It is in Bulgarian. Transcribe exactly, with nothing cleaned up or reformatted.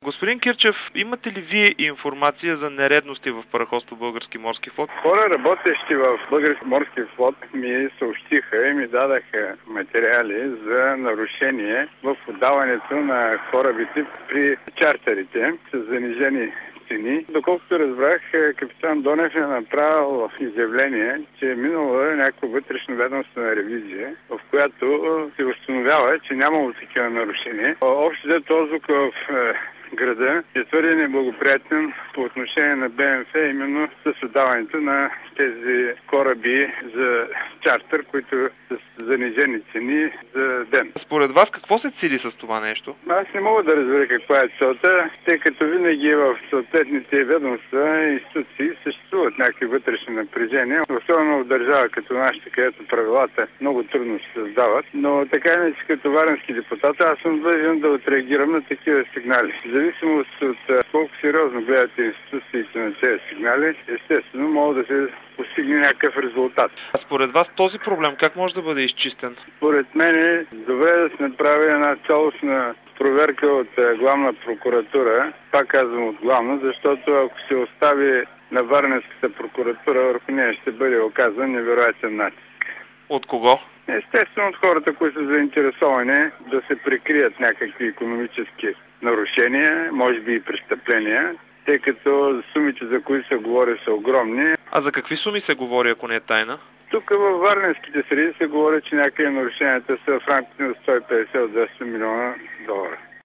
Господин Кирчев, имате ли вие информация за нередности в параходство Български морски флот? Хора, работещи в Български морски флот, ми съобщиха и ми дадаха материали за нарушение в отдаването на корабите при чартерите с занижени цени. Доколкото разбрах, капитан Донев е направил изявление, че е минала някаква вътрешна ведомствена ревизия, в която се установява, че нямало такива нарушения. Общо взето отзвука в града е твърде неблагоприятен по отношение на БМФ, именно с отдаването на тези кораби за чартер, които са занижени цени за ден. Според вас какво се цели с това нещо? Аз не мога да разбера каква е целта, тъй като винаги в съответните ведомства и институции съществуват някакви вътрешни напрежения, особено в държава като нашата, където правилата много трудно се създават. Но така иначе като варненски депутат, аз съм длъжен да отреагирам на такива сигнали. В зависимост от колко сериозно гледате институциите на тези сигнали, естествено могат да се постигне някакъв резултат. А според вас този проблем как може да бъде изчистен? Според мен е добре да се направи една цялостна проверка от главна прокуратура, пак казвам от главна, защото ако се остави на Варненската прокуратура, върху нея ще бъде оказан невероятен натиск. От кого? Естествено от хората, които са заинтересовани да се прикрият някакви икономически нарушения, може би и престъпления, тъй като сумите, за които се говори, са огромни. А за какви суми се говори, ако не е тайна? Тук във варненските среди се говори, че някакви нарушенията са в рамките на сто и петдесет до двеста милиона долара.